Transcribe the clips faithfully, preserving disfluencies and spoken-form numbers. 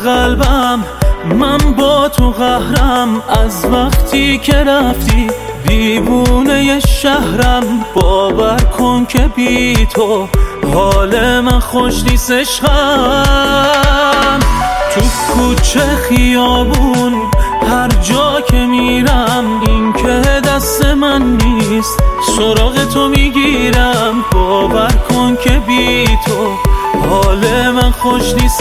قلبم، من با تو قهرم. از وقتی که رفتی دیوونه شهرم. باور کن که بی تو حال من خوش نیست عشقم. تو کوچه خیابون هر جا که میرم، این که دست من نیست سراغ تو میگیرم. باور کن که بی تو حال من خوش نیست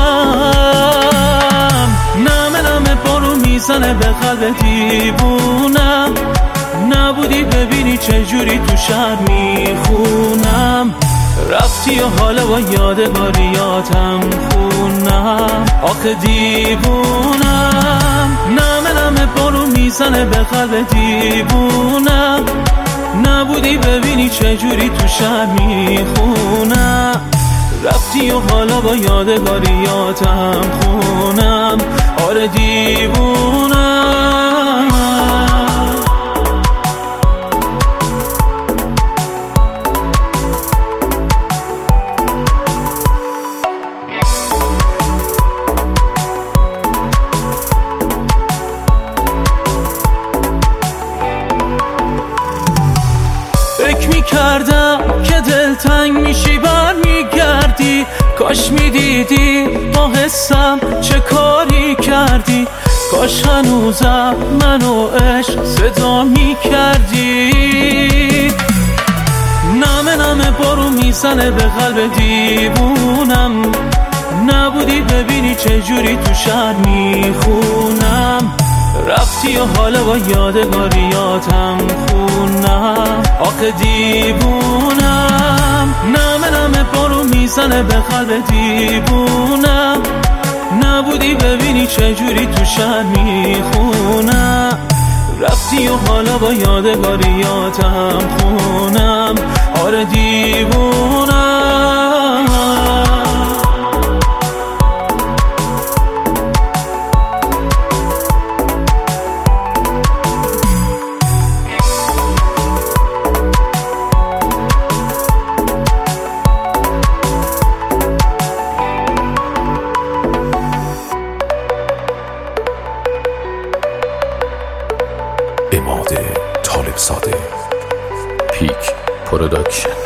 عشقم. نمه نمه بارو میزنه به قلب دیوونم. نبودی ببینی چجوری تو شهر میخونم. رفتی و حالا با یادگاریاتم خونم. آخه دیوونم. نمه نمه بارو میزنه به قلب دیوونم. نبودی ببینی چجوری تو شهر میخونم. رفتی و حالا با یادگاریاتم خونم. آره دیوونم. فکر میکردم که دلتنگ میشی بر میگردی. کاش میدیدی با حسم چه کاری کردی. کاش هنوزم منو عشق صدا میکردی. نمه نمه بارو میزنه به قلب دیوونم. نبودی ببینی چجوری تو شهر میخونم. رفتی و حالا با یادگاریاتم خونم. آخه دیوونم. نمه نمه بارو میزنه به قلب دیوونم. نبودی ببینی چجوری تو شهر میخونم. رفتی و حالا با یادگاریاتم خونم. آره دیوونم. اماد طالب زاده، پیک پروداکشن.